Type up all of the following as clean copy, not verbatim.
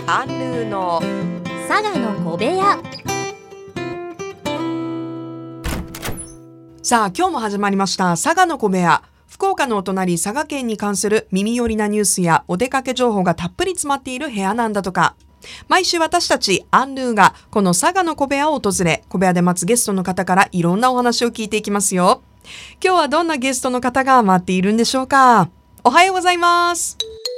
アンヌーの佐賀の小部屋。 さあ今日も始まりました佐賀の小部屋。福岡のお隣佐賀県に関する耳寄りなニュースやお出かけ情報がたっぷり詰まっている部屋なんだとか。毎週私たちアンヌーがこの佐賀の小部屋を訪れ、小部屋で待つゲストの方からいろんなお話を聞いていきますよ。今日はどんなゲストの方が待っているんでしょうか。おはようございます。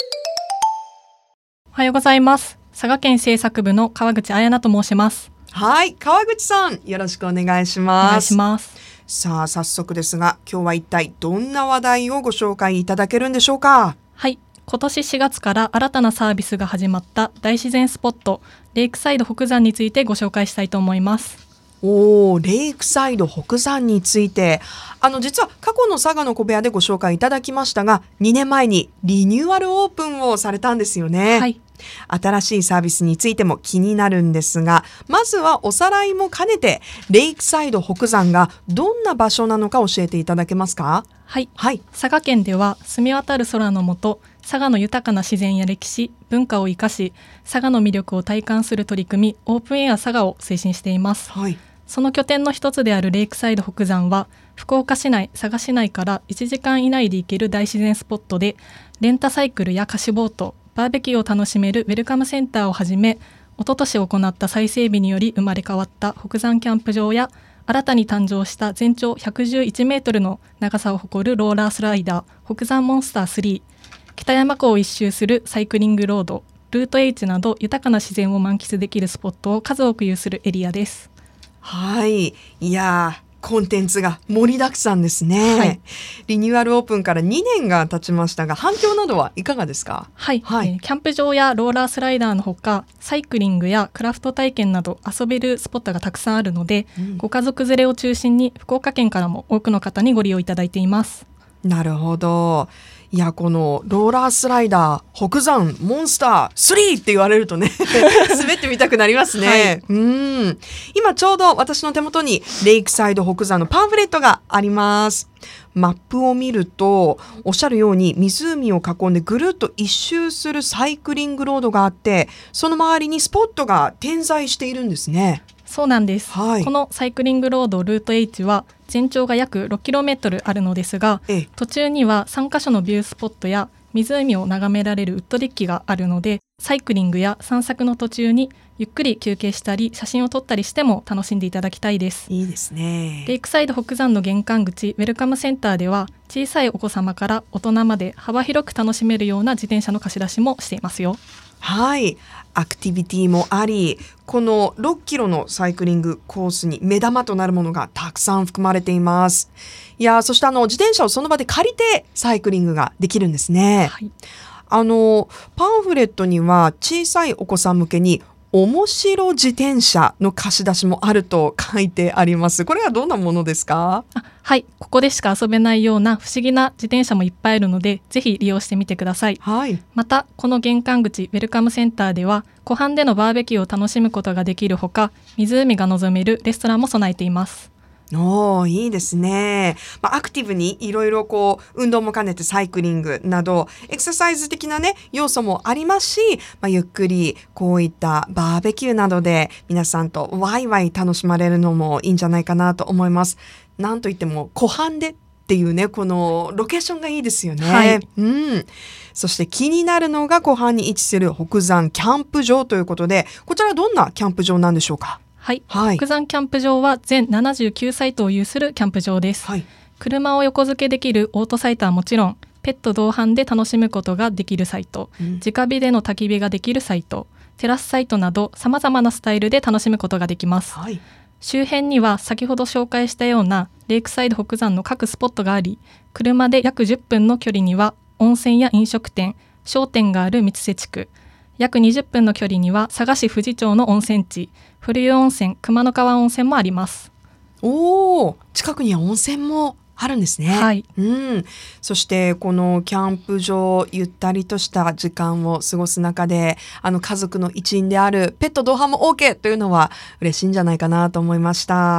おはようございます。佐賀県政策部の川口彩奈と申します。 はい、川口さんよろしくお願いします。 お願いします。 さあ早速ですが、今日は一体どんな話題をご紹介いただけるんでしょうか。 はい、今年4月から新たなサービスが始まった大自然スポットレイクサイド北山についてご紹介したいと思います。 レイクサイド北山について、実は過去の佐賀の小部屋でご紹介いただきましたが、2年前にリニューアルオープンをされたんですよね。 はい、 新しいサービスについても気になるんですが、まずはおさらいも兼ねてレイクサイド北山がどんな場所なのか教えていただけますか。 はい、 はい、 佐賀県では澄み渡る空の下、佐賀の豊かな自然や歴史文化を生かし、佐賀の魅力を体感する取り組みオープンエア佐賀を推進しています。 はい、 その拠点の一つであるレイクサイド北山は福岡市内、佐賀市内から1時間以内で行ける大自然スポットで、レンタサイクルや貸しボート、バーベキューを楽しめるウェルカムセンターをはじめ、おととし行った再整備により生まれ変わった北山キャンプ場や、新たに誕生した全長111メートルの長さを誇るローラースライダー北山モンスター3、北山湖を一周するサイクリングロードルート H など豊かな自然を満喫できるスポットを数多く有するエリアです。 はい、いやコンテンツが盛りだくさんですね。 はい、 リニューアルオープンから2年が経ちましたが、反響などはいかがですか。 はい、 はい、 キャンプ場やローラースライダーのほか、サイクリングやクラフト体験など遊べるスポットがたくさんあるので、ご家族連れを中心に福岡県からも多くの方にご利用いただいています。 なるほど。いや、このローラースライダー北山モンスター3って言われるとね滑ってみたくなりますね。はい、今ちょうど私の手元にレイクサイド北山のパンフレットがあります。マップを見るとおっしゃるように湖を囲んでぐるっと一周するサイクリングロードがあって、その周りにスポットが点在しているんですね。 そうなんです。 はい、 このサイクリングロードルート H は全長が約 6km あるのですが、途中には3カ所のビュースポットや湖を眺められるウッドデッキがあるので、サイクリングや散策の途中にゆっくり休憩したり写真を撮ったりしても楽しんでいただきたいです。 いいですね。 レイクサイド北山の玄関口ウェルカムセンターでは、小さいお子様から大人まで幅広く楽しめるような自転車の貸し出しもしていますよ。 はい、アクティビティもあり、この6キロのサイクリングコースに目玉となるものがたくさん含まれています。いや、そして自転車をその場で借りてサイクリングができるんですね。 はい、 パンフレットには小さいお子さん向けに面白自転車の貸し出しもあると書いてあります。これはどんなものですか？ はい、ここでしか遊べないような不思議な自転車もいっぱいあるので、ぜひ利用してみてください。 はい、 またこの玄関口ウェルカムセンターでは湖畔でのバーベキューを楽しむことができるほか、湖が望めるレストランも備えています。 いいですね。アクティブにいろいろ運動も兼ねてサイクリングなどエクササイズ的なね要素もありますし、ゆっくりこういったバーベキューなどで皆さんとワイワイ楽しまれるのもいいんじゃないかなと思います。なんといっても湖畔でっていうね、このロケーションがいいですよね。 はい、 そして気になるのが湖畔に位置する北山キャンプ場ということで、こちらはどんなキャンプ場なんでしょうか？ はい、北山キャンプ場は全79サイトを有するキャンプ場です。 はい、 車を横付けできるオートサイトはもちろん、ペット同伴で楽しむことができるサイト、直火での焚き火ができるサイト、テラスサイトなど様々なスタイルで楽しむことができます。 はい、 周辺には先ほど紹介したようなレイクサイド北山の各スポットがあり、車で約10分の距離には温泉や飲食店、商店がある三瀬地区、約20分の距離には佐賀市富士町の温泉地古湯温泉、熊野川温泉もあります。 近くには温泉もあるんですね。 はい、 そしてこのキャンプ場、ゆったりとした時間を過ごす中で家族の一員であるペット同伴も OK というのは嬉しいんじゃないかなと思いました。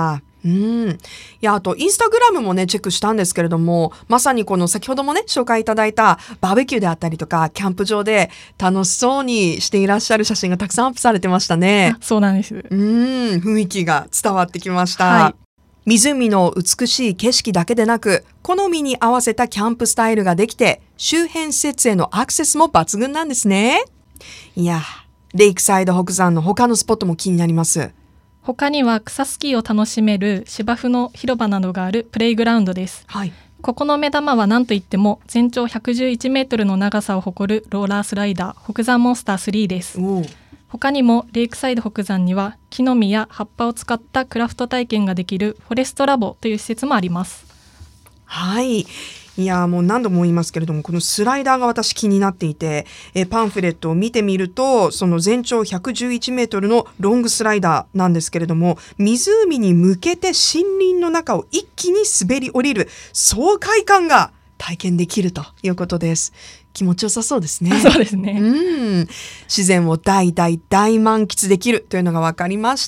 いや、あとインスタグラムもねチェックしたんですけれども、まさにこの先ほどもね紹介いただいたバーベキューであったりとかキャンプ場で楽しそうにしていらっしゃる写真がたくさんアップされてましたね。 そうなんです。 雰囲気が伝わってきました、 はい、 湖の美しい景色だけでなく、好みに合わせたキャンプスタイルができて、周辺施設へのアクセスも抜群なんですね。いや、レイクサイド北山の他のスポットも気になります。 他には草スキーを楽しめる芝生の広場などがあるプレイグラウンドです。 はい、 ここの目玉は何といっても全長111メートルの長さを誇るローラースライダー北山モンスター3です。他にもレイクサイド北山には木の実や葉っぱを使ったクラフト体験ができるフォレストラボという施設もあります。 はい、いやもう何度も言いますけれども、このスライダーが私気になっていて、パンフレットを見てみると、その全長111メートルのロングスライダーなんですけれども、湖に向けて森林の中を一気に滑り降りる爽快感が体験できるということです。気持ちよさそうですね。 そうですね。 自然を大満喫できるというのが分かりました。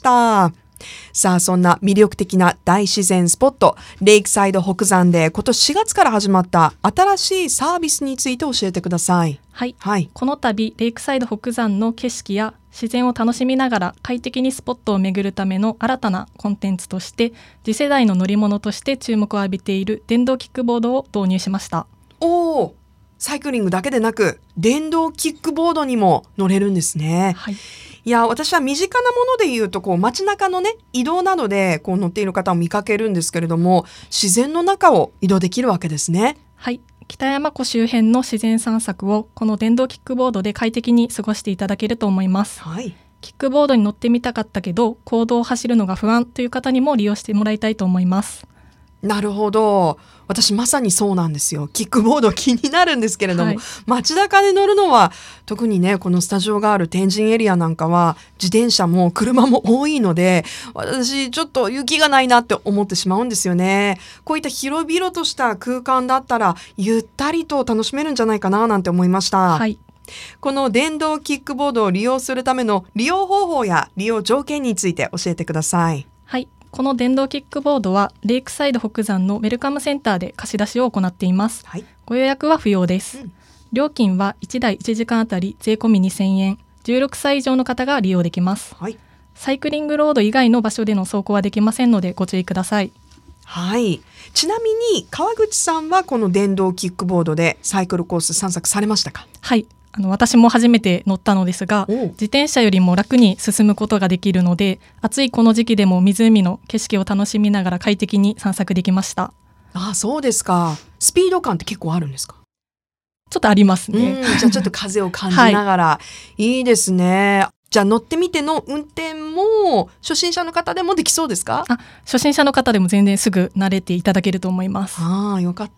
さあ、そんな魅力的な大自然スポット、レイクサイド北山で今年4月から始まった新しいサービスについて教えてください。 はい、この度レイクサイド北山の景色や自然を楽しみながら快適にスポットを巡るための新たなコンテンツとして、次世代の乗り物として注目を浴びている電動キックボードを導入しました。 サイクリングだけでなく電動キックボードにも乗れるんですね。いや、私は身近なもので言うと街中のね移動などで乗っている方を見かけるんですけれども、自然の中を移動できるわけですね。 はい、北山湖周辺の自然散策をこの電動キックボードで快適に過ごしていただけると思います。キックボードに乗ってみたかったけど公道を走るのが不安という方にも利用してもらいたいと思います。 なるほど。私まさにそうなんですよ。キックボード気になるんですけれども、街中で乗るのは特にね、このスタジオがある天神エリアなんかは自転車も車も多いので、私ちょっと勇気がないなって思ってしまうんですよね。こういった広々とした空間だったらゆったりと楽しめるんじゃないかななんて思いました。この電動キックボードを利用するための利用方法や利用条件について教えてください。 この電動キックボードはレイクサイド北山のウェルカムセンターで貸し出しを行っています。ご予約は不要です。料金は1台1時間あたり税込み2000円、16歳以上の方が利用できます。サイクリングロード以外の場所での走行はできませんのでご注意ください。 ちなみに川口さんはこの電動キックボードでサイクルコース散策されましたか？ 私も初めて乗ったのですが、自転車よりも楽に進むことができるので、暑いこの時期でも湖の景色を楽しみながら快適に散策できました。 そうですか。スピード感って結構あるんですか？ ちょっとありますね。 じゃあちょっと風を感じながら、いいですね。じゃあ乗ってみての運転も初心者の方でもできそうですか？ 初心者の方でも全然すぐ慣れていただけると思います。 よかった。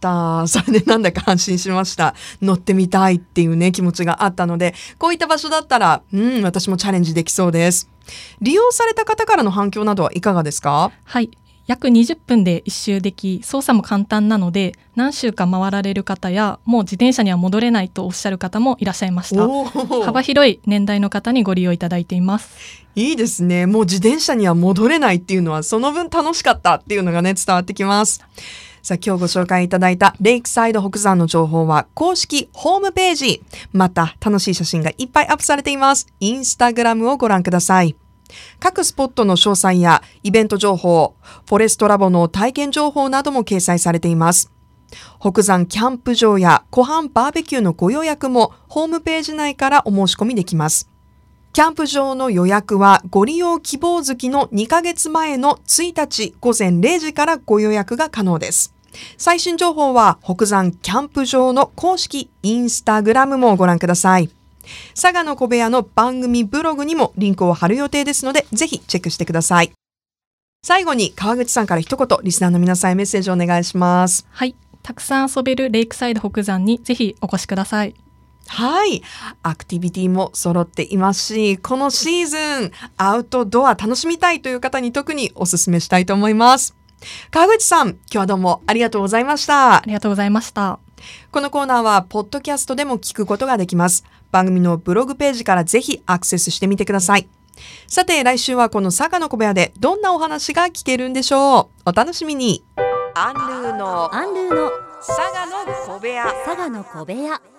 それでなんだか安心しました。乗ってみたいっていうね気持ちがあったので、こういった場所だったら私もチャレンジできそうです。利用された方からの反響などはいかがですか？ 約20分で一周でき、操作も簡単なので何周か回られる方や、もう自転車には戻れないとおっしゃる方もいらっしゃいました。幅広い年代の方にご利用いただいています。 いいですね。もう自転車には戻れないっていうのはその分楽しかったっていうのがね伝わってきます。さあ、今日ご紹介いただいたレイクサイド北山の情報は公式ホームページ、また楽しい写真がいっぱいアップされています。インスタグラムをご覧ください。各スポットの詳細やイベント情報、フォレストラボの体験情報なども掲載されています。北山キャンプ場や湖畔バーベキューのご予約もホームページ内からお申し込みできます。キャンプ場の予約はご利用希望月の2ヶ月前の1日午前0時からご予約が可能です。最新情報は北山キャンプ場の公式インスタグラムもご覧ください。佐賀の小部屋の番組ブログにもリンクを貼る予定ですので、ぜひチェックしてください。最後に川口さんから一言、リスナーの皆さんへメッセージをお願いします。 たくさん遊べるレイクサイド北山にぜひお越しください。 アクティビティも揃っていますし、このシーズンアウトドア楽しみたいという方に特にお勧めしたいと思います。川口さん、今日はどうもありがとうございました。 ありがとうございました。 このコーナーはポッドキャストでも聞くことができます。番組のブログページからぜひアクセスしてみてください。 さて来週はこの佐賀の小部屋でどんなお話が聞けるんでしょう。お楽しみに。アンルーのアンルーの佐賀の小部屋。 佐賀の小部屋。